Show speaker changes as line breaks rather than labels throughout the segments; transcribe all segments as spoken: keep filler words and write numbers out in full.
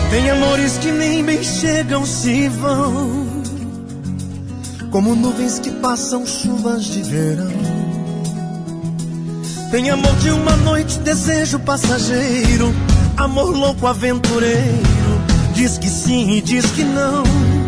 Tem amores que nem bem chegam, se vão, como nuvens que passam chuvas de verão. Tem amor de uma noite, desejo passageiro, amor louco aventureiro, diz que sim e diz que não.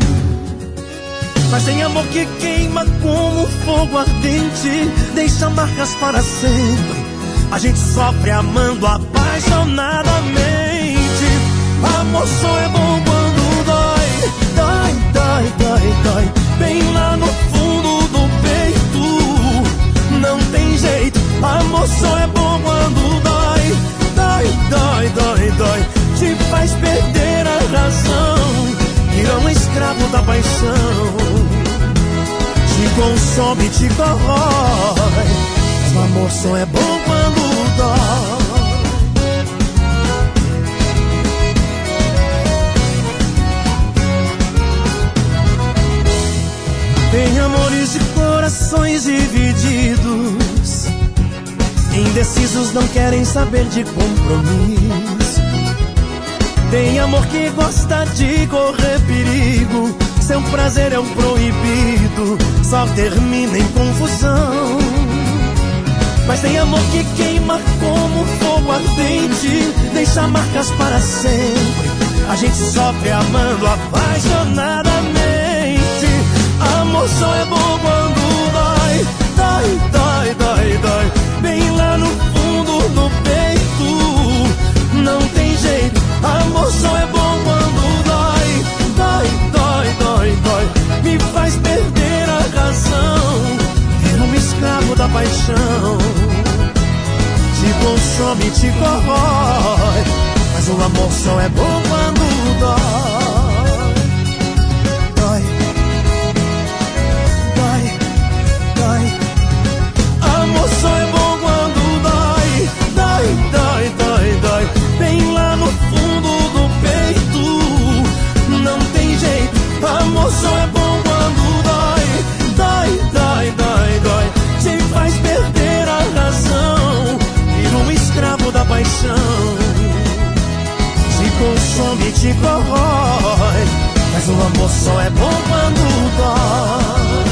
Mas tem amor que queima como fogo ardente, deixa marcas para sempre. A gente sofre amando apaixonadamente. Amor só é bom quando dói, dói, dói, dói, dói, bem lá no fundo do peito. Não tem jeito, amor só é bom quando dói, dói, dói, dói, dói, te faz perder a razão, vira um escravo da paixão, te consome, te corrói. Mas o amor só é bom quando dói. Tem amores de corações divididos, indecisos, não querem saber de compromisso. Tem amor que gosta de correr perigo, seu prazer é um proibido, só termina em confusão. Mas tem amor que queima como fogo ardente, deixa marcas para sempre. A gente sofre amando apaixonadamente. Amor só é bom quando dói, dói, dói, dói, dói, bem lá no fundo do peito. Não tem jeito, amor só é bom quando dói, dói, dói, dói, dói, me faz perder a razão, vira um escravo da paixão, te consome, te corrói. Mas o amor só é bom quando dói. Amor só é bom quando dói, dói, dói, dói, dói, bem lá no fundo do peito. Não tem jeito, amor só é bom quando dói, dói, dói, dói, dói, te faz perder a razão, vira um escravo da paixão, te consome, te corrói. Mas o amor só é bom quando dói.